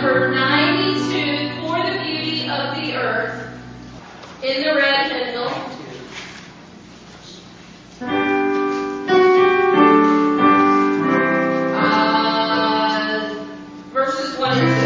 number 92, For the Beauty of the Earth, in the red hymnal. Verses 1 and 2.